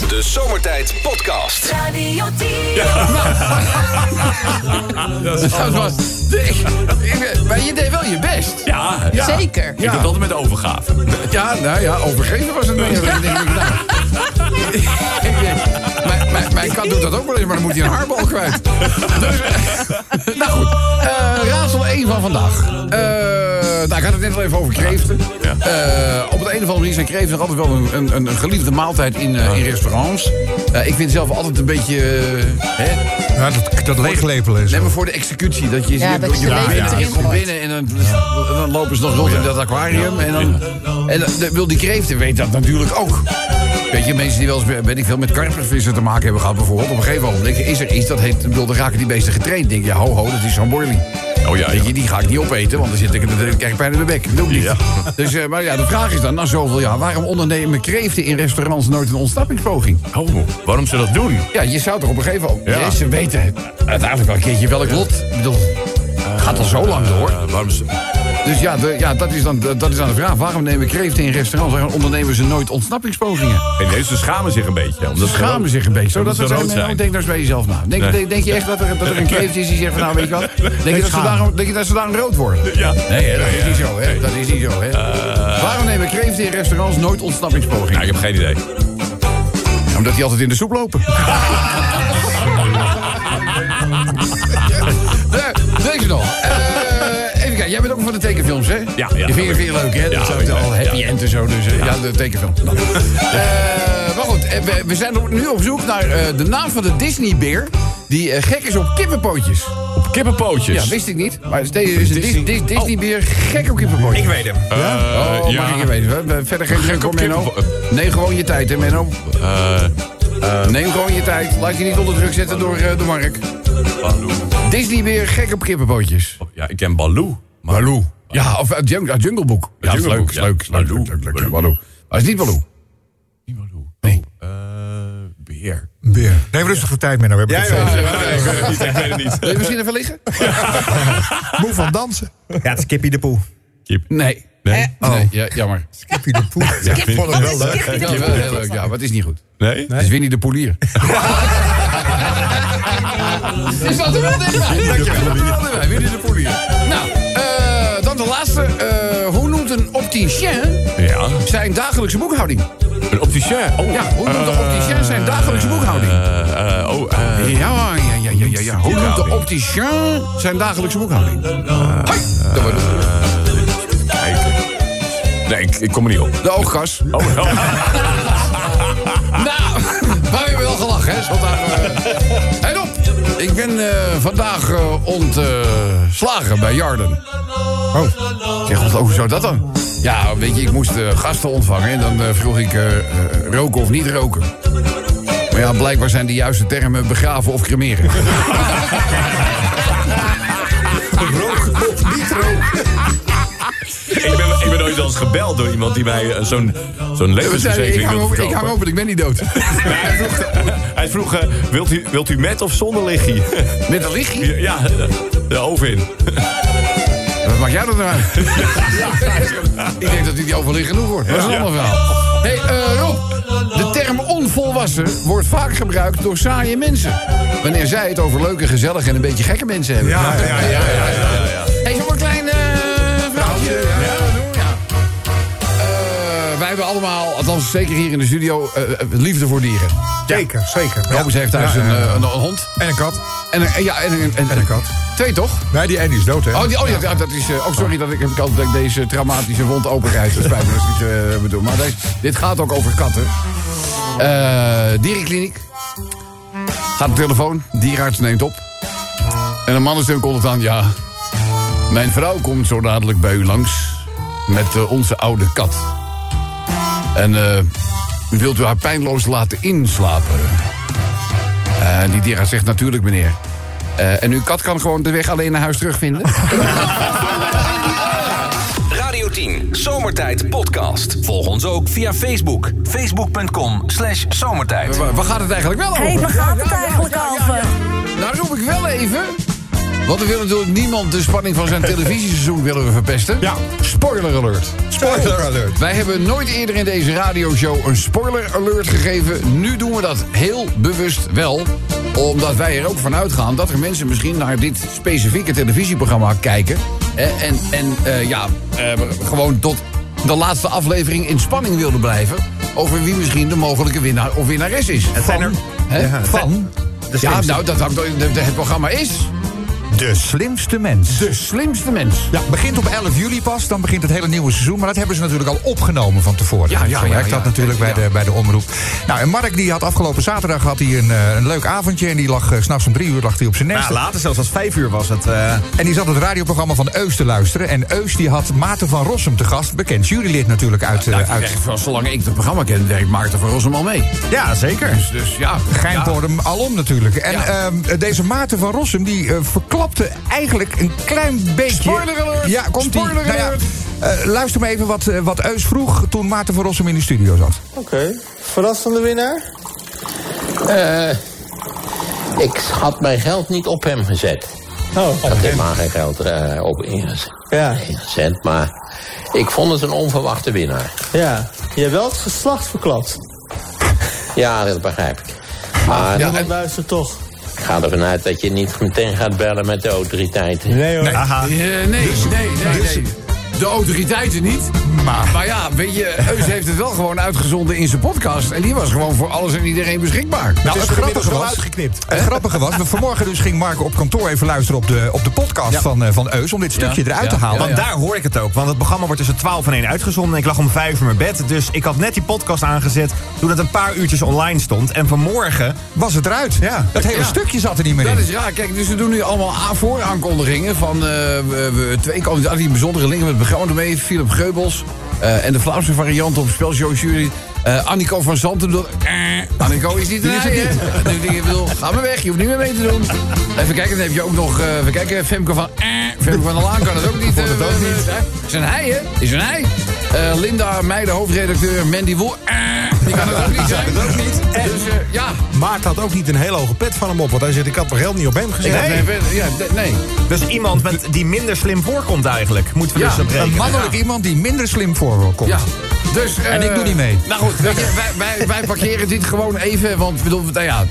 De Zomertijd Podcast. Radio 10. Maar je deed wel je best. Ja. Zeker. Ik doe het altijd met overgave. Ja, nou ja, overgeven was het meer. Mijn kat doet dat ook wel eens, maar dan moet hij een haarbal kwijt. Dus, nou goed, raadsel 1 van vandaag. Nou, ik had het net al even over kreeften. Ja. Op de een of andere manier zijn kreeften nog altijd wel een geliefde maaltijd in restaurants. Ik vind zelf altijd een beetje... Ja, dat leeglepelen is. Neem maar voor de executie. Dat je je komt binnen en dan lopen ze nog rond in dat aquarium. En dan die kreeften weet dat natuurlijk ook. Weet je, mensen die wel eens, weet ik veel, met karpervissen te maken hebben gehad bijvoorbeeld. Op een gegeven moment is er iets dat heet, dan raken die beesten getraind. Denk je, ho, dat is zo'n borrelie. Oh ja, Weet je, die ga ik niet opeten, want dan zit ik krijg pijn in mijn bek. Doe ik niet. Ja. Dus, maar ja, de vraag is dan, na zoveel jaar, waarom ondernemen kreeften in restaurants nooit een ontsnappingspoging? Oh, waarom ze dat doen? Ja, je zou toch op een gegeven moment... Ja. Ja, ze weten uiteindelijk wel een keertje welk lot. Ik bedoel, gaat al zo lang door. Waarom ze... Dus dat is dan de vraag. Waarom nemen kreeften in restaurants? Waarom ondernemen ze nooit ontsnappingspogingen? Nee, ze schamen zich een beetje. Omdat Ze schamen zich een beetje. Zodat ze het rood zijn. Denk nou eens bij jezelf na. Denk je echt dat er een kreeft is die zegt van nou weet je wat? Denk je dat ze daarom rood worden? Ja. Nee, dat is niet zo. Hè? Dat is niet zo. Hè? Waarom nemen kreeften in restaurants nooit ontsnappingspogingen? Ja, ik heb geen idee. Omdat die altijd in de soep lopen. Deze nog. Even kijken, jij bent ook van de tekenfilms, hè? Ja. Je vindt het leuk, hè? Dat zijn al happy end en zo, dus ja, de tekenfilm. Nou. Maar goed, we zijn nu op zoek naar de naam van de Disney-beer die gek is op kippenpootjes. Op kippenpootjes? Ja, wist ik niet. Maar deze is een Disney-beer gek op kippenpootjes. Ik weet hem. Mag ik je weten? Verder geen gek op Menno. Neem gewoon je tijd, hè, Menno. Neem gewoon je tijd. Laat je niet onder druk zetten door de Mark. Baloo. Disney-beer gek op kippenpootjes. Ja, ik ken Baloo. Baloo. Ja, of uit Jungle Book. Ja, Jungle Book, leuk. Baloo. Baloo. Maar het is niet Baloo. Niet Baloo. Nee. Beer. Beer. Neem rustig voor tijd, Menno. We hebben het veel. Ik weet het niet. Wil je misschien even liggen? Moe van dansen. Ja, het is Kippie de Poe. Nee. Nee? Nee, ja, jammer. Kippie de Poe. Ja, ik vond het wel leuk. Ja, wel heel leuk. Ja, maar het is niet goed. Nee? Het is Winnie de Poelier. Is dat er wel dichtbij? Winnie de Poelier. Nou, dan de laatste. Hoe noemt een opticien Ja. zijn dagelijkse boekhouding? Een opticien. Oh. Ja, hoe noemt de opticien zijn dagelijkse boekhouding? Ja. Hoe noemt de opticien zijn dagelijkse boekhouding? Hoi! Dat wordt het. Nee, ik kom er niet op. De oogkas. Oh, no. Nou, maar we hebben wel gelachen, hè? En op! Ik ben vandaag ontslagen bij Jarden. Oh. Ik zeg, hoe zou dat dan? Ja, weet je, ik moest gasten ontvangen en dan vroeg ik roken of niet roken. Maar ja, blijkbaar zijn de juiste termen begraven of cremeren. Roken of niet roken. Ik ben ooit al eens gebeld door iemand die mij zo'n levensverzekering wilde verkopen. Ik hang open, ik ben niet dood. Hij vroeg, wilt u met of zonder liggie? Met een lichtje? Ja, de oven in. Wat maak jij dat nou uit? Ik denk dat hij die overlig genoeg wordt. Dat is een ander verhaal. Hey, Rob. De term onvolwassen wordt vaak gebruikt door saaie mensen. Wanneer zij het over leuke, gezellige en een beetje gekke mensen hebben. Ja. Hey, zo'n klein verhaaltje. Wij hebben allemaal, althans zeker hier in de studio, liefde voor dieren. Zeker. Robus heeft thuis een hond. En een kat. En een kat. 2 toch? Nee, die Andy is dood, hè? Ja, dat is... sorry dat ik altijd deze traumatische wond openrijs. Dat spijt me dat ik iets bedoel. Maar dit gaat ook over katten. Dierenkliniek. Gaat de telefoon. Dierenarts neemt op. En een mannenstem komt het aan. Ja, mijn vrouw komt zo dadelijk bij u langs. Met onze oude kat. En wilt u haar pijnloos laten inslapen? Die dierenarts zegt natuurlijk, meneer. En uw kat kan gewoon de weg alleen naar huis terugvinden? Radio 10, Zomertijd Podcast. Volg ons ook via Facebook. Facebook.com/zomertijd. Waar gaat het eigenlijk wel over? Hé, waar gaat het eigenlijk over? Nou roep ik wel even... Want we willen natuurlijk niemand de spanning van zijn televisieseizoen willen we verpesten. Ja. Spoiler alert. Spoiler alert. Wij hebben nooit eerder in deze radioshow een spoiler alert gegeven. Nu doen we dat heel bewust wel. Omdat wij er ook van uitgaan dat er mensen misschien naar dit specifieke televisieprogramma kijken. Gewoon tot de laatste aflevering in spanning wilden blijven. Over wie misschien de mogelijke winnaar of winnares is. Het zijn er... Het programma is... De slimste mens. De slimste mens. Ja, begint op 11 juli pas, dan begint het hele nieuwe seizoen. Maar dat hebben ze natuurlijk al opgenomen van tevoren. Zo werkt dat natuurlijk bij de omroep. Nou, en Mark die had afgelopen zaterdag een leuk avondje. En die lag 's nachts om 3 uur hij op zijn nest. Ja, later zelfs als 5 uur was het. En die zat het radioprogramma van Eus te luisteren. En Eus die had Maarten van Rossum te gast. Bekend jurylid natuurlijk uit... Zolang ik het programma ken, werkt Maarten van Rossum al mee. Ja, zeker. Dus ja. Geinpodem alom natuurlijk. En deze Maarten van Rossum die verklapte eigenlijk een klein beetje... Spoiler alert! Ja, komt Spoiler alert! Luister maar even wat Eus vroeg toen Maarten van Rossum in de studio zat. Oké. Verrassende winnaar? Ik had mijn geld niet op hem gezet. Oh, Ik had helemaal geen geld op ingezet, maar ik vond het een onverwachte winnaar. Ja. Je hebt wel het geslacht verklapt. Ja, dat begrijp ik. Maar Niemand luistert toch. ik ga ervan uit dat je niet meteen gaat bellen met de autoriteiten. Nee hoor. Nee. De autoriteiten niet. Maar ja, weet je, Eus heeft het wel gewoon uitgezonden in zijn podcast. En die was gewoon voor alles en iedereen beschikbaar. Nou, het grappige was, vanmorgen dus ging Marco op kantoor even luisteren op de podcast van Eus om dit stukje eruit te halen. Want daar hoor ik het ook. Want het programma wordt tussen 12 en 1 uitgezonden. Ik lag om 5 uur in mijn bed. Dus ik had net die podcast aangezet toen het een paar uurtjes online stond. En vanmorgen was het eruit. Ja. Dat hele stukje zat er niet meer in. Dat is raar. Kijk, dus we doen nu allemaal vooraankondigingen van twee kandidaten die een bijzondere link met het programma mee. Philip Geubels en de Vlaamse variant op spelshow jury. Annico van Zanten. Annico is niet erbij, hè? Nu dingen wil, ga maar weg, je hoeft niet meer mee te doen. Even kijken, dan heb je ook nog... even kijken, Femke van der Laan kan het ook niet. Is een hij, hè? Is een hij. Linda Meijden, hoofdredacteur. Mandy Woel. Die kan het ook niet zijn. Dat ook niet. Dus ja. Maart had ook niet een hele hoge pet van hem op. Want hij zegt, ik had mijn geld niet op hem gezet. Nee. Dus iemand die minder slim voorkomt eigenlijk. Moeten we dus op rekenen. Een mannelijk iemand die minder slim voorkomt. Ja. Dus, en ik doe niet mee. Nou goed, weet je, wij parkeren dit gewoon even. Want bedoel, nou ja,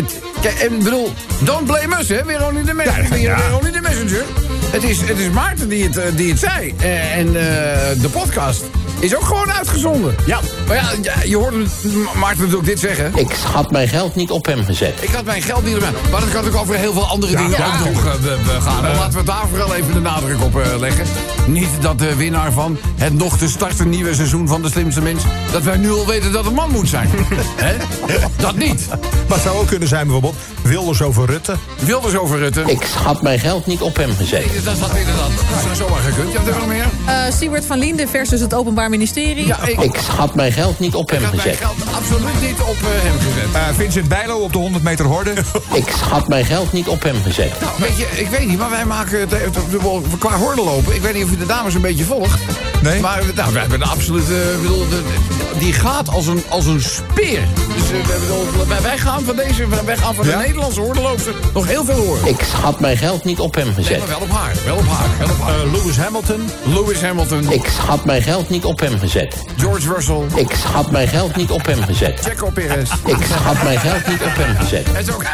don't blame us, hè? Weer niet de messenger. Het is Maarten die het zei. En de podcast is ook gewoon uitgezonden. Ja. Maar ja, je hoort Maarten natuurlijk dit zeggen. Ik had mijn geld niet op hem gezet. Ik had mijn geld niet op hem. Maar dat kan natuurlijk over heel veel andere dingen ook nog gaan. En laten we daar vooral even de nadruk op leggen. Niet dat de winnaar van het nog te starten nieuwe seizoen van De Slimste Mens... dat wij nu al weten dat het een man moet zijn. Hè? Dat niet. Maar het zou ook kunnen zijn bijvoorbeeld Wilders over Rutte. Ik had mijn geld niet op hem gezet. Nee, dat had inderdaad. Dat zou zomaar gekund. Je hebt er nog meer? Siewert van Linden versus het Openbaar Ministerie. Ja, ik had mijn geld niet op hem gezet. Ik had mijn geld absoluut niet op hem gezet. Vincent Bijlo op de 100 meter horde. Ik had mijn geld niet op hem gezet. Nou, weet je, ik weet niet, maar wij maken qua hordenlopen. Ik weet niet of je de dames een beetje volgt. Nee. Maar nou, wij hebben de absolute... die gaat als een speer. Dus wij gaan van de Nederlandse hordenloopster nog heel veel horen. Ik had mijn geld niet op hem gezet. Nee, maar wel op haar. Lewis Hamilton. Ik had mijn geld niet op hem gezet. George Russell. Ik had mijn geld niet op hem gezet. Checo Perez. Ik had mijn geld niet op hem gezet. Het is ook...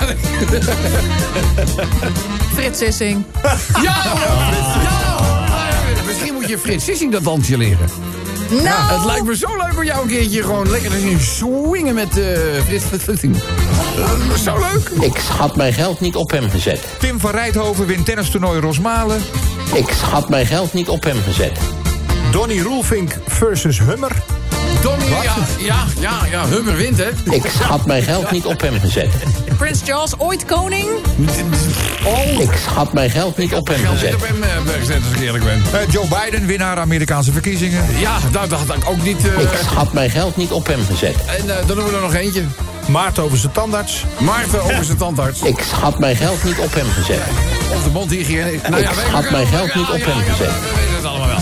Frits Sissing. Ja! Misschien moet je Frits Sissing dat dansje leren. Nou! Ja, het lijkt me zo leuk om jou een keertje gewoon lekker te zien swingen met Frits Sissing. Dat is zo leuk. Ik had mijn geld niet op hem gezet. Tim van Rijthoven wint tennistoernooi Rosmalen. Ik had mijn geld niet op hem gezet. Donnie Roelvink versus Hummer. Donnie, ja, Hummer wint, hè? Ik had mijn geld niet op hem gezet. Prins Charles, ooit koning? Ik had mijn geld niet op hem gezet. Ik heb hem gezet, als ik eerlijk ben. Joe Biden, winnaar Amerikaanse verkiezingen. Ja, dat had ik ook niet... Ik had mijn geld niet op hem gezet. En dan doen we er nog eentje. Maarten over zijn tandarts. Ik had mijn geld niet op hem gezet. Of de mondhygiëne. Ik had mijn geld niet op hem gezet. We weten het allemaal wel.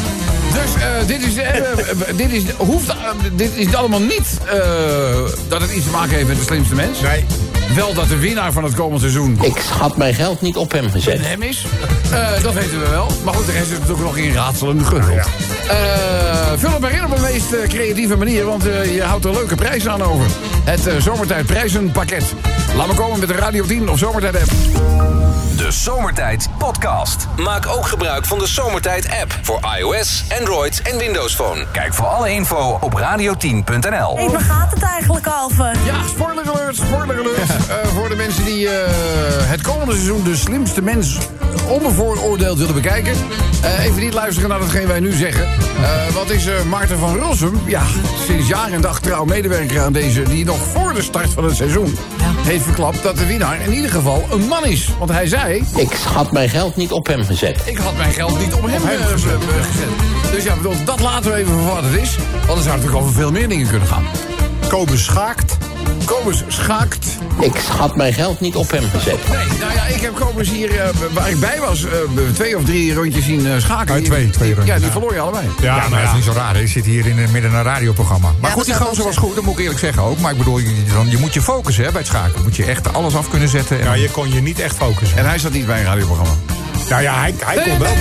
Dit is allemaal niet dat het iets te maken heeft met de slimste mens. Nee. Wel dat de winnaar van het komend seizoen... Ik had mijn geld niet op hem gezet. hem is. Dat weten we wel. Maar goed, de rest is natuurlijk nog in raadselen gegund. Vul het maar in op de meest creatieve manier, want je houdt er leuke prijzen aan over. Het Zomertijd prijzenpakket. Laat me komen met de Radio 10 of Zomertijd app. De Zomertijd Podcast. Maak ook gebruik van de Zomertijd app voor iOS, Android en Windows Phone. Kijk voor alle info op radio10.nl. Hey, waar gaat het eigenlijk over? Ja, spoiler alert. Voor de mensen die het komende seizoen de slimste mens onbevooroordeeld willen bekijken. Even niet luisteren naar datgene wij nu zeggen. Wat is Maarten van Rossum? Ja, sinds jaar en dag trouw medewerker aan deze... die nog voor de start van het seizoen heeft verklapt dat de winnaar in ieder geval een man is. Want hij zei... Ik had mijn geld niet op hem gezet. Ik had mijn geld niet op hem gezet. Dus ja, bedoel, dat laten we even voor wat het is. Want er zou natuurlijk over veel meer dingen kunnen gaan. Kobus schaakt. Kobus schaakt. Ik had mijn geld niet op hem gezet. Nee, nou ja, ik heb Kobus hier, waar ik bij was, 2 of 3 rondjes zien schaken. Twee rondjes. Ja, die verloor je allebei. Ja, maar dat is niet zo raar. Je zit hier in midden een radioprogramma. Maar goed, die gozer was goed, dat moet ik eerlijk zeggen ook. Maar ik bedoel, je moet je focussen bij het schaken. Moet je echt alles af kunnen zetten. Ja, je kon je niet echt focussen. En hij zat niet bij een radioprogramma. Nou ja, hij kon wel.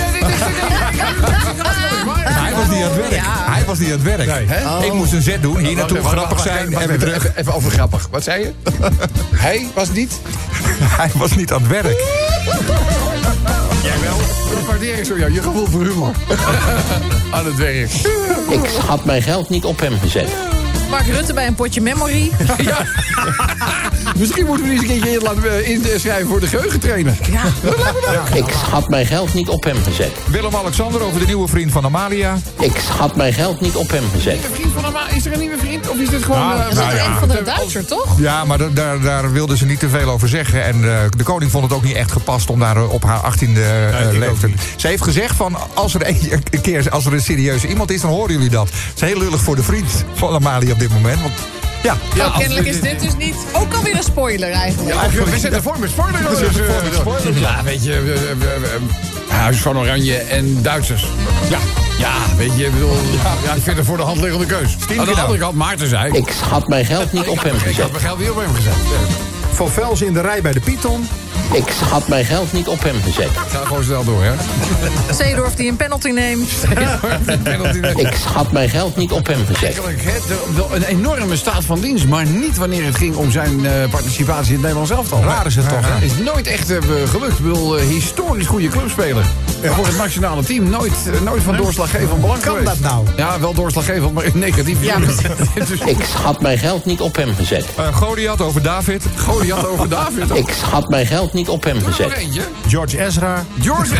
Hij was niet aan het werk. Ja. Hij was niet aan het werk. Nee. Ik moest een zet doen, hier naartoe grappig zijn en weer terug. Even over grappig. Wat zei je? Hij was niet? Hij was niet aan het werk. Jij wel? Dat waardeer ik zo, ja. Je gevoel voor humor. Aan het werk. Ik had mijn geld niet op hem gezet. Mark Rutte bij een potje memory. Ja. Misschien moeten we die eens een keertje laten inschrijven voor de geheugentrainer. Ja. Ik had mijn geld niet op hem gezet. Willem-Alexander over de nieuwe vriend van Amalia. Ik had mijn geld niet op hem gezet. Is er een nieuwe vriend? Of is dit gewoon... Nou, Dat is ook een van de Duitser, toch? Ja, maar daar wilden ze niet te veel over zeggen. En de koning vond het ook niet echt gepast om daar op haar 18e leeftijd... Ze heeft gezegd van, als er een serieuze iemand is, dan horen jullie dat. Het is heel lullig voor de vriend van Amalia op dit moment. Want ja, Nou, kennelijk is dit dus niet... Ook alweer een spoiler eigenlijk. Ja, we zitten voor met spoiler. Ja, weet je... Huis van Oranje en Duitsers. Ja, weet je, ik bedoel... Ja, ik vind het voor de hand liggende keus. Aan de andere kant, Maarten zei... Ik had mijn geld niet op hem Ik gezet. had mijn geld weer op hem gezet. Van Vels in de rij bij de Python. Ik had mijn geld niet op hem gezet. Ga gewoon snel door, hè? Seedorf die een penalty neemt. Ik had mijn geld niet op hem gezet. Eigenlijk een enorme staat van dienst, maar niet wanneer het ging om zijn participatie in het Nederlands elftal. raar is het toch, hè? Is nooit echt gelukt. Ik bedoel, historisch goede clubspeler. Voor het nationale team nooit van doorslaggevend belang geweest. Kan dat nou? Ja, wel doorslaggevend, maar in negatief. Ja, Dus, Ik had mijn geld niet op hem gezet. Goliath over David. Goliath over David. Ik had mijn geld niet op hem Nog gezet. eentje. George Ezra. George.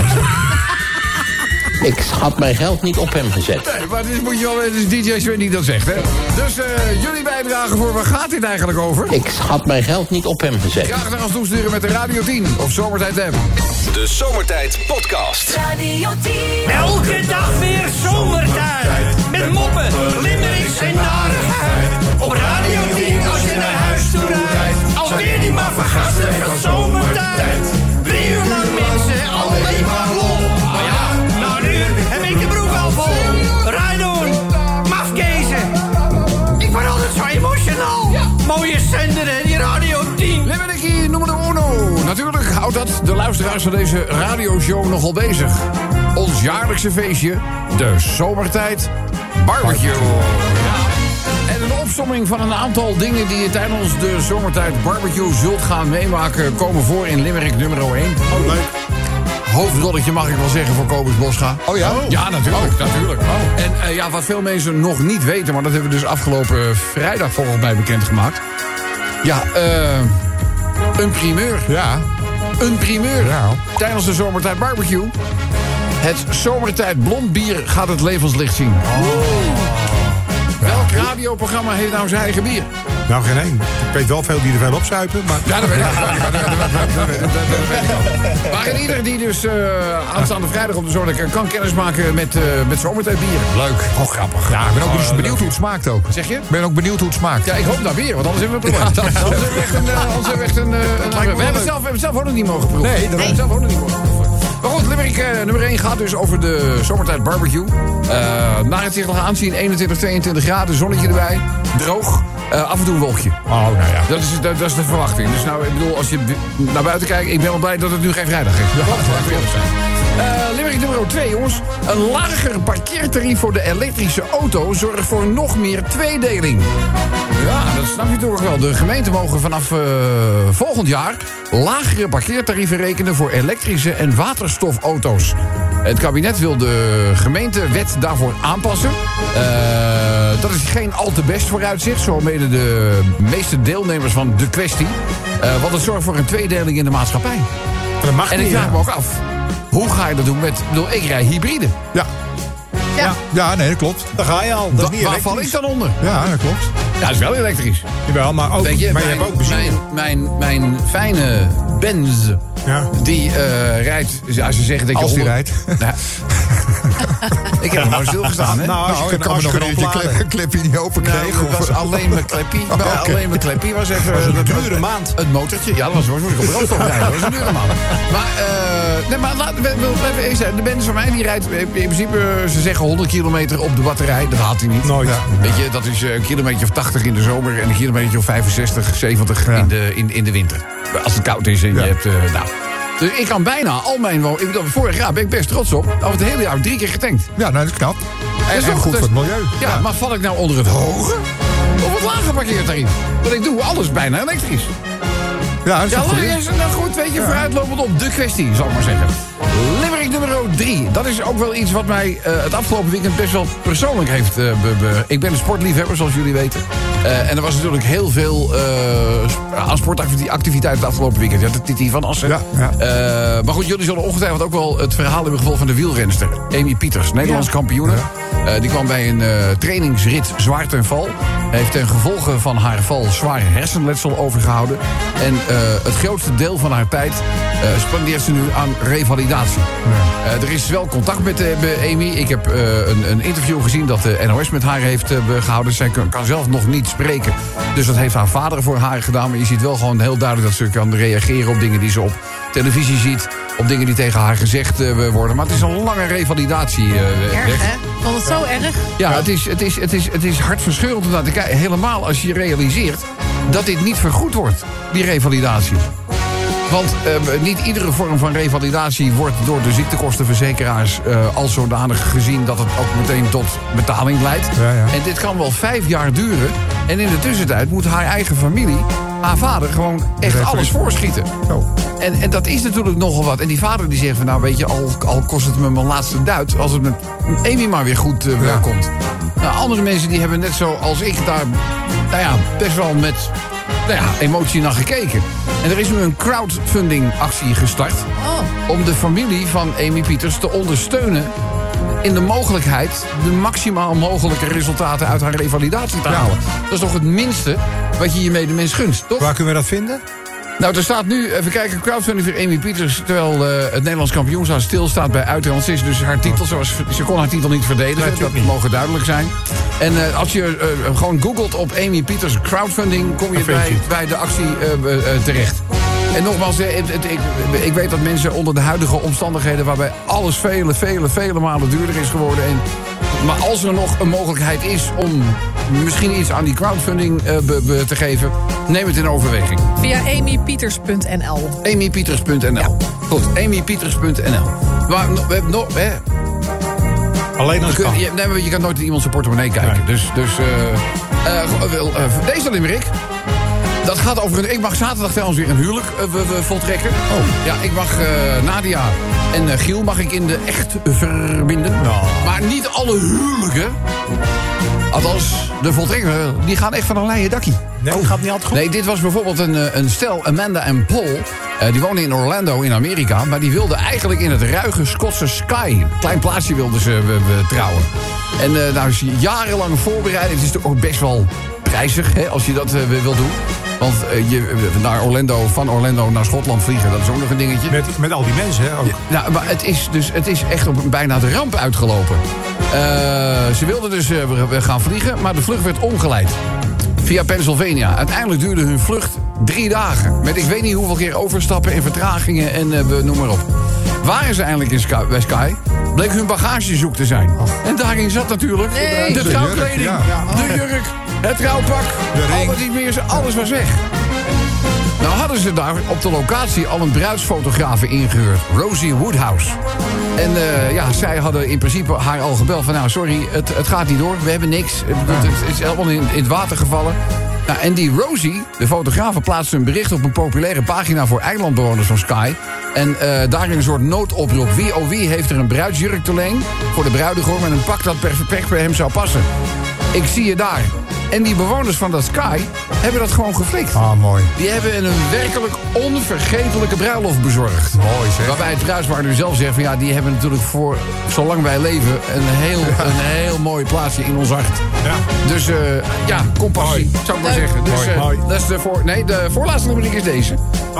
Ik had mijn geld niet op hem gezet. Nee, maar dit moet je wel weten, het is DJ Sven die dat zegt, hè? Dus jullie bijdragen voor, waar gaat dit eigenlijk over? Ik had mijn geld niet op hem gezet. Graag naar ons toesturen met de Radio 10 of Zomertijd app. De Zomertijd Podcast. Radio 10. Elke dag weer zomertijd. Met moppen, limmerings en narigheid. Op Radio 10 als je naar huis toe rijdt. Alweer die maar vergasten van zomertijd. 3 uur lang mensen, alleen maar lol. Maar ja, na een uur heb ik de broek al vol. Rijdoen, mafkezen. Ik word altijd zo emotional. Mooie zender hè, die Radio 10. Limmerikkie nummer uno. Natuurlijk houdt dat de luisteraars van deze radioshow nogal bezig. Ons jaarlijkse feestje, de Zomertijd Barbecue. Ja. En een opsomming van een aantal dingen die je tijdens de Zomertijd Barbecue zult gaan meemaken komen voor in Limerick nummer 1. Oh, leuk. Hoofdrolletje mag ik wel zeggen voor Kobus Boscha. Oh ja? Ja, natuurlijk. Natuurlijk. En ja, wat veel mensen nog niet weten, maar dat hebben we dus afgelopen vrijdag volgens mij bekendgemaakt. Ja, een primeur. Ja. Een primeur. Ja. Tijdens de Zomertijd Barbecue. Het Zomertijd Blond Bier gaat het levenslicht zien. Welk radioprogramma heeft nou zijn eigen bier? Nou, geen één. Ik weet wel veel die er veel opzuipen, maar... Ja, dat weet ik. Maar in ieder die dus aanstaande vrijdag op de Zomertijd kan kennismaken met Zomertijd bier. Leuk. Oh, grappig. Ja, ik ben ook benieuwd hoe het smaakt ook. Zeg je? Ik ben ook benieuwd hoe het smaakt. Ja, ik hoop dat weer, want anders hebben we een probleem. Anders hebben we echt een... We hebben het zelf ook nog niet mogen proeven. Nee, we hebben het zelf ook nog niet mogen proeven. Maar goed, limerick nummer 1 gaat dus over de zomertijd barbecue. Naar het zich nog aanzien, 21, 22 graden, zonnetje erbij, droog. Af en toe een wolkje. Oh, nou ja. Dat is de verwachting. Dus nou, ik bedoel, als je naar buiten kijkt, ik ben wel blij dat het nu geen vrijdag is. Ja, dat laten we eerlijk zijn. Limerick nummer 2, jongens. Een lager parkeertarief voor de elektrische auto zorgt voor nog meer tweedeling. Ja, dat snap je toch wel. De gemeenten mogen vanaf volgend jaar lagere parkeertarieven rekenen voor elektrische en waterstofauto's. Het kabinet wil de gemeentewet daarvoor aanpassen. Dat is geen al te best vooruitzicht, zo menen de meeste deelnemers van de kwestie. Want het zorgt voor een tweedeling in de maatschappij. Dat mag en ik vraag me ook af, hoe ga je dat doen met... Ik rij hybride. Ja, nee, dat klopt. Daar ga je al. Dat is niet waar val ik dan onder? Ja, dat klopt. Ja, dat is wel elektrisch. Jawel, maar ook, Weet je, maar je hebt ook benzine. Mijn fijne Benz, die rijdt... Als je zegt dat je... Als die rijdt. Nou, ik heb hem nou stilgestaan, hè? Ik kan me nog een klepje niet open krijgen. Het was alleen mijn kleppie. Alleen mijn kleppie was even... Dat was een dure maand. Het motortje. Ja, dat was ik op brandstof rijden. Dat was een dure maand. Maar laten we even eens zeggen. De Benz van mij, die rijdt in principe... Ze zeggen 100 kilometer op de batterij. Dat haalt hij niet. Nooit. Weet je, dat is een kilometer of 80 in de zomer... en een kilometer of 65, 70 in de winter. Als het koud is en je hebt... Dus ik kan bijna al mijn vorig jaar ben ik best trots op. Al het hele jaar 3 keer getankt. Ja, nou, dat is knap. En toch, goed voor het milieu. Ja, maar val ik nou onder het hoge of het lage parkeertarief? Want ik doe alles bijna elektrisch. Ja, dat is goed, weet je, vooruitlopend op de kwestie, zal ik maar zeggen. Limerick nummer 3. Dat is ook wel iets wat mij het afgelopen weekend best wel persoonlijk heeft... Ik ben een sportliefhebber, zoals jullie weten. En er was natuurlijk heel veel aan sportactiviteit het afgelopen weekend. Ja, de Titi van Assen. Maar goed, jullie zullen ongetwijfeld ook wel het verhaal hebben gevolgd van de wielrenster. Amy Pieters, Nederlands kampioene. Die kwam bij een trainingsrit zwaar ten val. Heeft ten gevolge van haar val zwaar hersenletsel overgehouden. En het grootste deel van haar tijd spendeert ze nu aan revalidatie. Er is wel contact met Amy. Ik heb een interview gezien dat de NOS met haar heeft gehouden. Zij kan zelf nog niet spreken. Dus dat heeft haar vader voor haar gedaan. Maar je ziet wel gewoon heel duidelijk dat ze kan reageren op dingen die ze op televisie ziet. Op dingen die tegen haar gezegd worden. Maar het is een lange revalidatie. Erg, hè? Vond het zo erg? Ja, het is hartverscheurend om naar te kijken. Helemaal als je realiseert dat dit niet vergoed wordt, die revalidatie. Want niet iedere vorm van revalidatie wordt door de ziektekostenverzekeraars als zodanig gezien dat het ook meteen tot betaling leidt. En dit kan wel 5 jaar duren. En in de tussentijd moet haar eigen familie, haar vader, gewoon echt alles voorschieten. En dat is natuurlijk nogal wat. En die vader die zegt van nou weet je, al kost het me mijn laatste duit als het met Amy maar weer goed komt. Nou, andere mensen die hebben net zo als ik daar best wel met emotie naar gekeken. En er is nu een crowdfunding actie gestart om de familie van Amy Pieters te ondersteunen in de mogelijkheid de maximaal mogelijke resultaten uit haar revalidatie te halen. Dat is toch het minste wat je je medemens gunst, toch? Waar kunnen we dat vinden? Nou, er staat nu, even kijken, crowdfunding voor Amy Pieters, terwijl het Nederlands kampioenschap stilstaat bij Uitland. Ze is dus haar titel, ze kon haar titel niet verdedigen, dat mogen duidelijk zijn. En als je gewoon googelt op Amy Pieters crowdfunding, kom je bij de actie terecht. En nogmaals, ik weet dat mensen onder de huidige omstandigheden, waarbij alles vele malen duurder is geworden. Maar als er nog een mogelijkheid is om misschien iets aan die crowdfunding te geven, neem het in overweging. Via amypieters.nl. Amypieters.nl. Ja. Goed, amypieters.nl. Maar we hebben nog... Alleen als kan. Je kan nooit in iemands portemonnee kijken. Nee. Dus deze limerick. Dat gaat over ik mag zaterdag trouwens weer een huwelijk voltrekken. Ja, ik mag Nadia en Giel mag ik in de echt verbinden. Maar niet alle huwelijken, althans de voltrekkingen, die gaan echt van een leien dakkie. Nee, dat gaat niet altijd goed. Nee, dit was bijvoorbeeld een stel, Amanda en Paul. Die wonen in Orlando in Amerika. Maar die wilden eigenlijk in het ruige Schotse Skye. Klein plaatsje wilden ze trouwen. En nou is jarenlang voorbereid. Het is ook best wel prijzig, hè, als je dat wil doen. Want van Orlando naar Schotland vliegen, dat is ook nog een dingetje. Met al die mensen, hè? Ook. Ja, maar het is echt op bijna de ramp uitgelopen. Ze wilden dus gaan vliegen, maar de vlucht werd omgeleid. Via Pennsylvania. Uiteindelijk duurde hun vlucht 3 dagen. Met ik weet niet hoeveel keer overstappen en vertragingen en noem maar op. Waren ze eindelijk bij Sky, bleek hun bagagezoek te zijn. En daarin zat natuurlijk de trouwkleding, de jurk, het trouwpak, al wat niet meer, alles was weg. Nou hadden ze daar op de locatie al een bruidsfotografe ingehuurd, Rosie Woodhouse. En zij hadden in principe haar al gebeld van, nou sorry, het gaat niet door, we hebben niks. Het is helemaal in het water gevallen. Nou, en die Rosie, de fotografe, plaatste een bericht op een populaire pagina voor eilandbewoners van Sky. En daarin een soort noodoproep. Wie heeft er een bruidsjurk te leen voor de bruidegom en een pak dat perfect bij hem zou passen? Ik zie je daar. En die bewoners van dat Sky hebben dat gewoon geflikt. Ah, mooi. Die hebben een werkelijk onvergetelijke bruiloft bezorgd. Mooi zeg. Waarbij het bruidspaar nu zelf zegt van ja, die hebben natuurlijk voor zolang wij leven een heel mooi plaatsje in ons hart. Ja. Dus compassie, mooi. Zou ik maar zeggen. Dus dat is de voorlaatste rubriek is deze.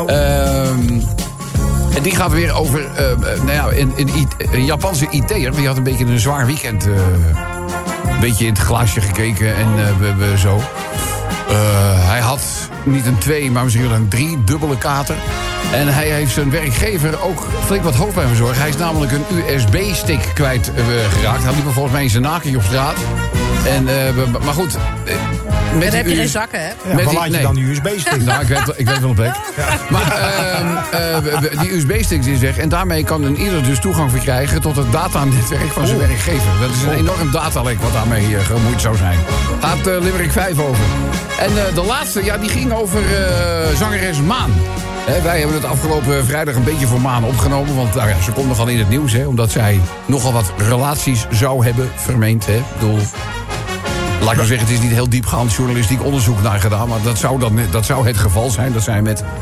En die gaat weer over een Japanse IT'er. Die had een beetje een zwaar weekend. Een beetje in het glaasje gekeken en zo. Hij had niet een 2, maar misschien wel een 3 dubbele kater. En hij heeft zijn werkgever ook flink wat hoofdpijn verzorgd. Hij is namelijk een USB-stick kwijtgeraakt. Hij liep volgens mij in zijn nakenje op straat. En, maar goed. Dan heb je geen zakken, hè? Ja, waar laat je dan die USB-stick? Nou, ik weet wel een plek. Ja. Maar die USB-stick is weg. En daarmee kan een ieder dus toegang verkrijgen tot het datanetwerk van zijn werkgever. Dat is een enorm datalek wat daarmee gemoeid zou zijn. Gaat Limerick 5 over. En de laatste, die ging over zangeres Maan. Wij hebben het afgelopen vrijdag een beetje voor Maan opgenomen. Want ze komt nogal in het nieuws. Omdat zij nogal wat relaties zou hebben vermeend. Ik bedoel, laat ik maar zeggen, het is niet heel diepgaand journalistiek onderzoek naar gedaan. Maar dat zou het geval zijn. Dat zij met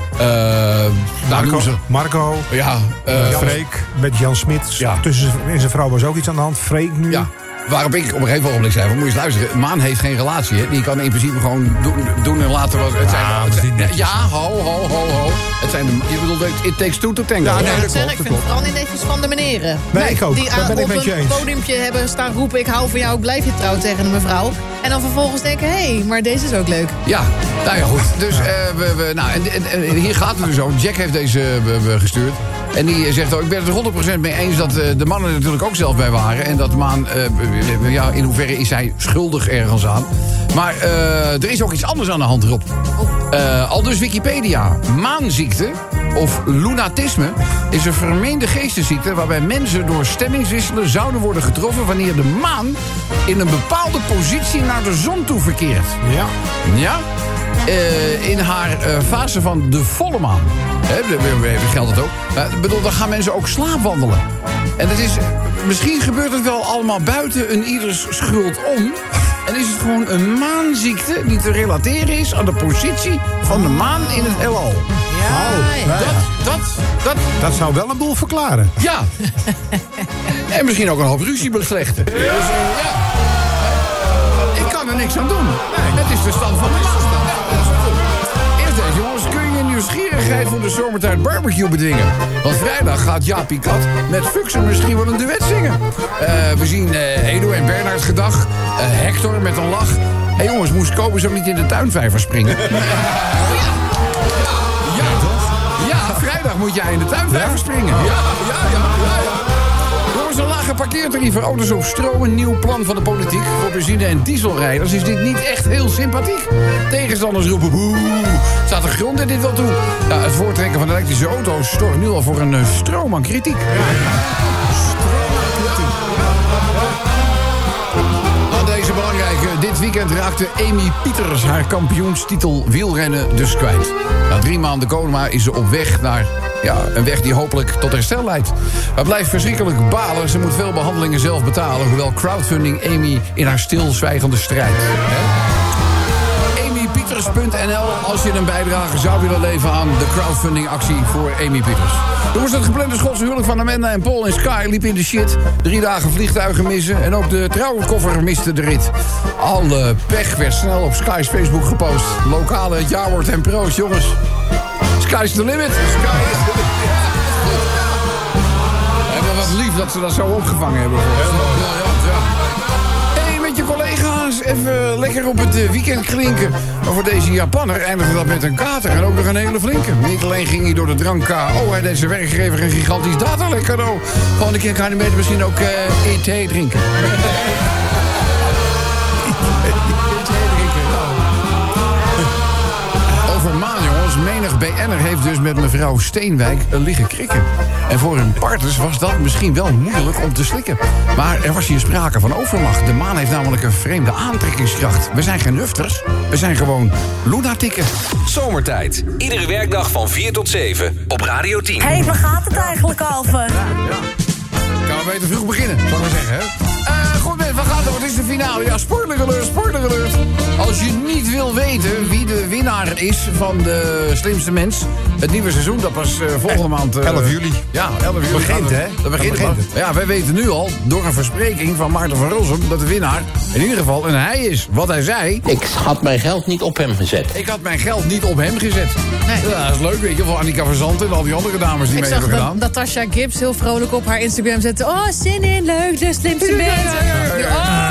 Marco, Freek, met Jan Smit. Ja. Tussen zijn vrouw was ook iets aan de hand. Freek nu. Ja. Waarop ik op een gegeven moment zei, moet je eens luisteren. Maan heeft geen relatie, hè. Die kan in principe gewoon doen en laten wat. Ho. Het zijn je bedoelt, it takes two to tango. Ja, ik vind het vooral niet netjes van de meneren. Nee, ik ook. Die Daar ben ik met je eens. op een podiumpje hebben staan roepen, ik hou van jou, ik blijf je trouw tegen een mevrouw. En dan vervolgens denken, hé, maar deze is ook leuk. Ja, nou ja, goed. Dus en hier gaat het dus over. Jack heeft deze gestuurd. En die zegt ook, ik ben het er 100% mee eens dat de mannen er natuurlijk ook zelf bij waren. En dat Maan, in hoeverre is hij schuldig ergens aan. Maar er is ook iets anders aan de hand, Rob. Al dus Wikipedia. Maanziekte, of lunatisme, is een vermeende geestesziekte waarbij mensen door stemmingswisselen zouden worden getroffen wanneer de maan in een bepaalde positie naar de zon toe verkeert. Ja? In haar fase van de volle maan. Geldt het ook. Dan gaan mensen ook slaapwandelen. En het is, misschien gebeurt het wel allemaal buiten een ieders schuld om. En is het gewoon een maanziekte die te relateren is aan de positie van de maan in het heelal. Dat zou wel een boel verklaren. Ja. En misschien ook een hoop ruzie beslechten. Dus, ik kan er niks aan doen. Het is de stand van de maan. Eerst deze, jongens, kun je nieuwsgierigheid voor de zomertijd barbecue bedwingen? Want vrijdag gaat Jaapie Kat met Fuxen misschien wel een duet zingen. We zien Edo en Bernhard gedag. Hector met een lach. Hé jongens, moest Kobus ook niet in de tuinvijver springen? Ja, vrijdag moet jij in de tuinvijver springen. Ja. Jongens, een lage parkeertarieven, auto's op stroom, een nieuw plan van de politiek. Voor benzine- en dieselrijders is dit niet echt heel sympathiek. Tegenstanders roepen boe. Staat de grond er dit wel toe? Ja, het voortrekken van elektrische auto's zorgt nu al voor een stroom aan kritiek. Deze belangrijke. Dit weekend raakte Amy Pieters haar kampioenstitel wielrennen dus kwijt. Na 3 maanden coma is ze op weg naar een weg die hopelijk tot herstel leidt. Maar blijft verschrikkelijk balen. Ze moet veel behandelingen zelf betalen. Hoewel crowdfunding Amy in haar stilzwijgende strijd. AmyPieters.nl als je een bijdrage zou willen leveren aan de crowdfundingactie voor Amy Pieters. Jongens, het geplande Schotse huwelijk van Amanda en Paul in Sky liep in de shit. 3 dagen vliegtuigen missen en ook de trouwenkoffer miste de rit. Alle pech werd snel op Sky's Facebook gepost. Lokale jaarwoord en proost, jongens. Sky's the limit. En wat lief dat ze dat zo opgevangen hebben. Hey, met je collega's even lekker op het weekend klinken. Maar voor deze Japanner eindigde dat met een kater en ook nog een hele flinke. Niet alleen ging hij door de drank KO, hij deed zijn werkgever een gigantisch datalek cadeau. Volgende keer kan hij beter misschien ook thee drinken. Over maan, jongens. Menig BN'er heeft dus met mevrouw Steenwijk liggen krikken. En voor hun partners was dat misschien wel moeilijk om te slikken. Maar er was hier sprake van overmacht. De maan heeft namelijk een vreemde aantrekkingskracht. We zijn geen nufters, we zijn gewoon lunatikken. Zomertijd. Iedere werkdag van 4 tot 7 op Radio 10. Hé, waar gaat het eigenlijk over? Kan we beter vroeg beginnen, zou ik maar zeggen, hè? Goed, mensen, wat gaat er? Wat is de finale? Ja, spoiler alert. Als je niet wil weten wie de winnaar is van de slimste mens... het nieuwe seizoen, dat pas volgende maand... 11 juli. Ja, 11 juli. Begint, hè? Dat begint. Ja, wij weten nu al, door een verspreking van Maarten van Rossum... dat de winnaar in ieder geval een hij is. Wat hij zei... Ik had mijn geld niet op hem gezet. Ik had mijn geld niet op hem gezet. Nee. Ja, dat is leuk, weet je. Voor Annika van Zanten en al die andere dames die Ik mee zag hebben gedaan. dat Tasha Gibbs heel vrolijk op haar Instagram zette. Oh, zin in, leuk, de slimste mensen.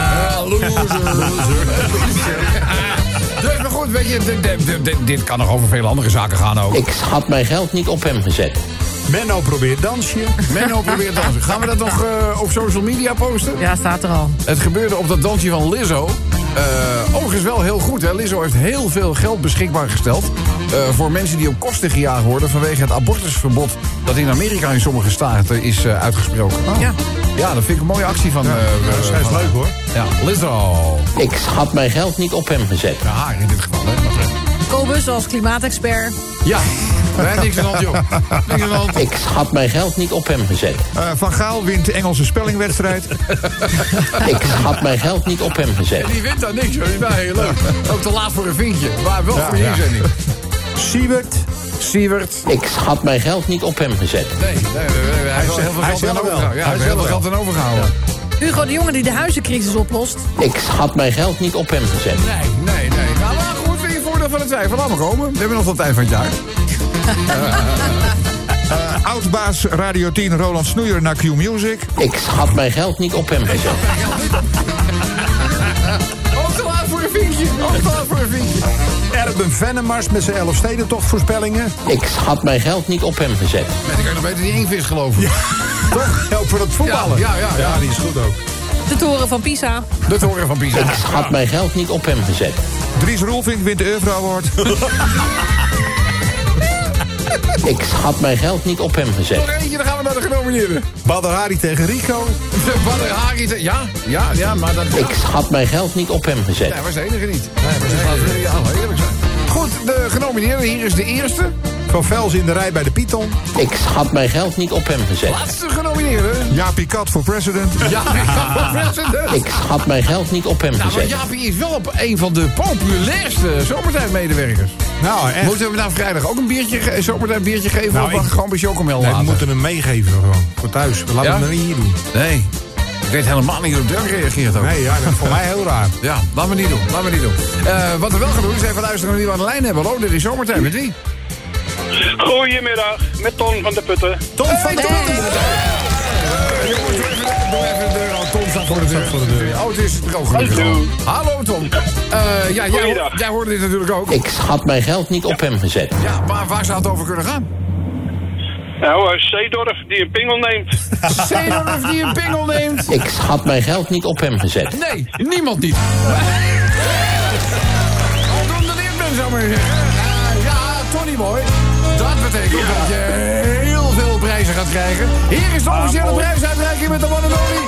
Dus maar goed, weet je, dit kan nog over vele andere zaken gaan ook. Ik had mijn geld niet op hem gezet. Menno probeert dansje. Gaan we dat nog op social media posten? Ja, staat er al. Het gebeurde op dat dansje van Lizzo. Overigens wel heel goed, hè. Lizzo heeft heel veel geld beschikbaar gesteld... voor mensen die op kosten gejaagd worden... vanwege het abortusverbod dat in Amerika in sommige staten is uitgesproken. Ja. Ja, dat vind ik een mooie actie van... dat is leuk, hoor. Ja, Lizzo. Ik had mijn geld niet op hem gezet. Ja, haar in dit geval, hè. Kobus als klimaatexpert. Ja, niks aan de hand, joh. Niks aan de hand. Ik had mijn geld niet op hem gezet. Van Gaal wint de Engelse spellingwedstrijd. Ik had mijn geld niet op hem gezet. Die wint daar niks, hoor. Dat is wel heel leuk. Ook te laat voor een vinkje. Maar wel voor je inzending. Siewert. Ik had mijn geld niet op hem gezet. Nee, hij heeft heel veel geld aan overgehouden. Ja, hij heeft heel veel geld aan overgehouden. Hugo de Jonge die de huizencrisis oplost. Ik had mijn geld niet op hem gezet. Nee. Nou, maar goed, vind je voordeel van de twijfel. Laat maar komen. We hebben nog tot het eind van het jaar. Oudbaas Radio 10 Roland Snoeier naar Q-Music. Ik had mijn geld niet op hem gezet. Ook te laat voor een vinkje. Erben Vennemars met zijn Elfstedentocht-voorspellingen. Ik had mijn geld niet op hem gezet. Nee, dan kan je nog beter die Engvis geloven. Ja. Toch? Ja, ook voor het voetballen. Ja, die is goed ook. De toren van Pisa. Ik had mijn geld niet op hem gezet. Dries Roelvink wint de Euro Award. Ik had mijn geld niet op hem gezet. Nog eentje, dan gaan we naar de genomineerden. Badr Hari tegen Rico. Badr Hari ja, maar dat... Ik had mijn geld niet op hem gezet. Nee, was de enige niet. Eerlijk zijn. Goed, de genomineerden, hier is de eerste. Van Vels in de rij bij de Python. Ik had mijn geld niet op hem gezet. Laatste genomineerde. Jaapie Kat voor president. Ik had mijn geld niet op hem gezet. Maar Jaapie is wel op een van de populairste zomertijdmedewerkers. Nou, echt. Moeten we nou vrijdag ook een biertje, zomertijd biertje geven of gewoon bij Chocomel Nee, laten? we moeten hem meegeven gewoon. Voor thuis. Laten we hem niet hier doen. Nee. Ik weet helemaal niet hoe Dirk reageert ook. Nee, ja, dat is voor mij heel raar. Ja, laten we niet doen. Wat we wel gaan doen is even luisteren naar wie we aan de lijn hebben. Hallo, dit is Zomertijd. Met wie? Goedemiddag, met Ton van de Putten. Ton van de Putten! Doe even de deur aan. Tom staat voor de deur. Oh, het is droog gelukkig. Hallo Tom. Jij hoorde dit natuurlijk ook. Ik had mijn geld niet op hem gezet. Ja, maar waar zou het over kunnen gaan? Nou, Zeedorf die een pingel neemt. Zeedorf die een pingel neemt. Ik had mijn geld niet op hem gezet. Nee, niemand niet. Ondoordeerd ben, zou maar zeggen. Ja, Tony Boy. Dat betekent dat je heel veel prijzen gaat krijgen. Hier is de officiële prijsuitreiking met de one and only...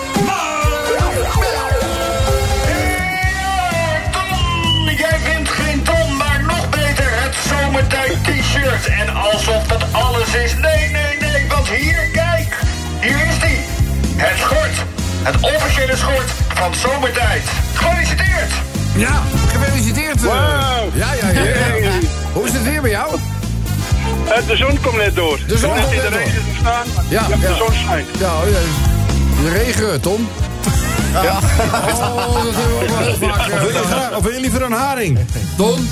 Ton, jij wint geen ton, maar nog beter het Zomertijd t-shirt. En alsof dat alles is, nee, want hier, kijk, hier is die. Het schort, het officiële schort van Zomertijd. Gefeliciteerd! Ja, gefeliciteerd. Wow. Ja. Hoe is het weer bij jou? De zon komt net door. De zon komt net door. De zon schijnt. Ja, de regen, Tom. Ja. Oh, dat hebben we ook wel heel vaak. Of wil je liever een haring? Tom?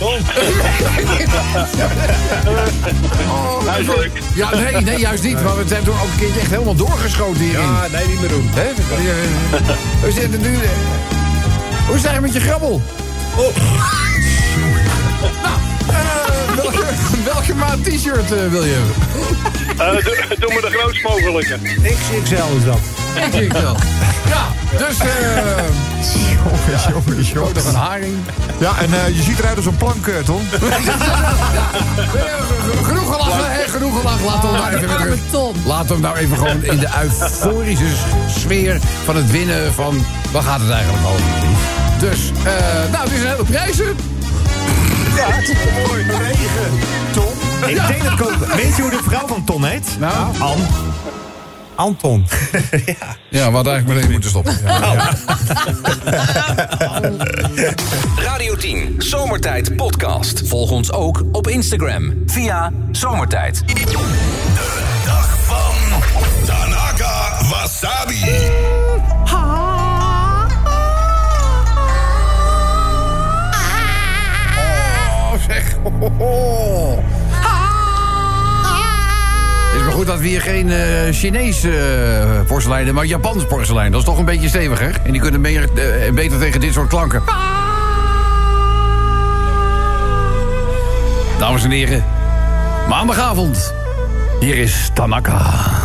Hij is leuk. Ja, nee, juist niet. Maar we zijn toen ook een keertje echt helemaal doorgeschoten hierin. Ja, nee, niet meer doen. We zitten nu... Hoe sta je met je grabbel? Welke maat t-shirt wil je hebben? Doe me de grootst mogelijke. XXL is dat. XXL. Ja, dus... jongen. Nog een haring. Ja, en je ziet eruit als een plank, Tom. Genoeg gelachen, hè? Genoeg gelachen. Laten we hem nou even gewoon in de euforische sfeer van het winnen van... Waar gaat het eigenlijk over? Dus, het is een hele prijzen. Ja, het is mooi. Regen. Tom. Ik denk dat weet je hoe de vrouw van Ton heet? Nou? Anton. Ja, we hadden eigenlijk meteen moeten stoppen. Ja. Radio 10 Zomertijd Podcast. Volg ons ook op Instagram via Zomertijd. De dag van Tanaka Wasabi. Zeg. Het is maar goed dat we hier geen Chinees porselein hebben, maar Japans porselein. Dat is toch een beetje steviger. En die kunnen beter tegen dit soort klanken. Dames en heren, maandagavond. Hier is Tanaka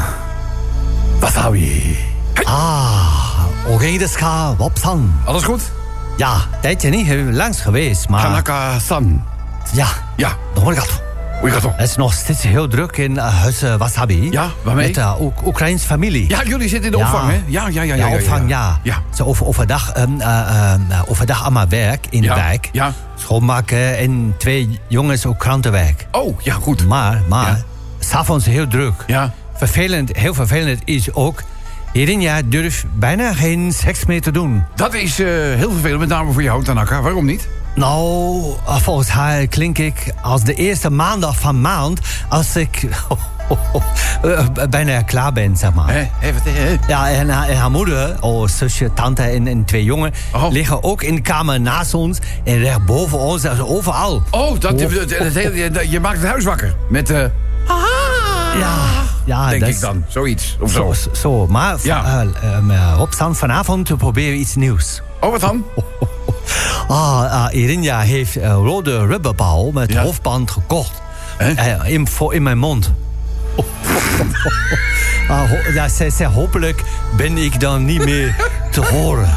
Wasabi. Oké, desu ka, Wopsan. Alles goed? Ja, tijdje niet langs geweest, maar... Tanaka-san. Ja. Arigato. Het is nog steeds heel druk in huis Wasabi. Ja, waarmee? Met Oekraïns familie. Ja, jullie zitten in de opvang, hè? Ja, opvang, ja. Ze overdag allemaal werk in de wijk. Ja. Schoonmaken en 2 jongens ook krantenwerk. Oh, ja, goed. Maar, 's avonds heel druk. Ja. Heel vervelend is ook... Hierin jaar durf bijna geen seks meer te doen. Dat is heel vervelend, met name voor jou, Tanaka. Waarom niet? Nou, volgens haar klink ik als de eerste maandag van maand... als ik bijna klaar ben, zeg maar. Ja, en haar moeder, zusje, tante en 2 jongen... liggen ook in de kamer naast ons en recht boven ons, also overal. Oh, je maakt het huis wakker. Met... Ja, denk ik dan. Zoiets. Of zo. Maar Robsan, vanavond proberen we iets nieuws. Oh, wat dan? Irinja heeft rode rubberbal met hoofdband gekocht. In mijn mond. Zij zei, hopelijk ben ik dan niet meer te horen.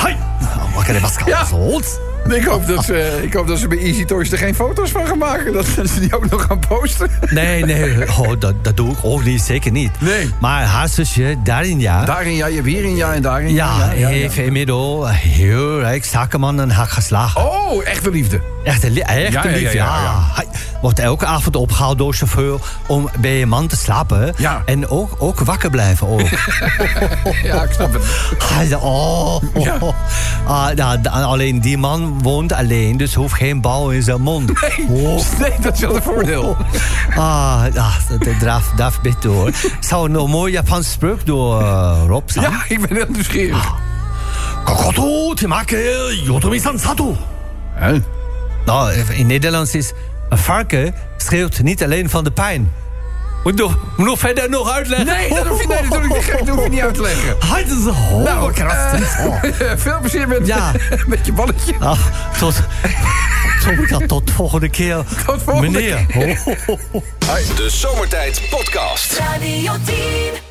Ik hoop dat ze bij Easy Toys er geen foto's van gaan maken. Dat ze die ook nog gaan posten. Nee. Dat doe ik ook niet. Zeker niet. Nee. Maar haar zusje, Darinja... Je hebt Hierin en Darinja. Ja, heeft inmiddels heel rijk zakenman een hak geslagen. Oh, echte liefde. Echte liefde, ja. Hij wordt elke avond opgehaald door chauffeur om bij je man te slapen. Ja. En ook wakker blijven. Ook. Ja, ik snap het. Alleen die man woont alleen, dus hoeft geen bal in zijn mond. Nee, dat is wel een voordeel. Daar bit door. Zou een mooi Japans spreuk door Rob zijn? Ja, ik ben heel nieuwsgierig. Kokoto temake yotomi-san sato. Nou, in Nederlands is... Een varken schreeuwt niet alleen van de pijn. Moet nog verder nog uitleggen? Nee, dat hoef je niet uit te leggen. Nou, veel plezier met je balletje. Tot volgende keer. Tot volgende keer. De Zomertijd Podcast. Radio 10.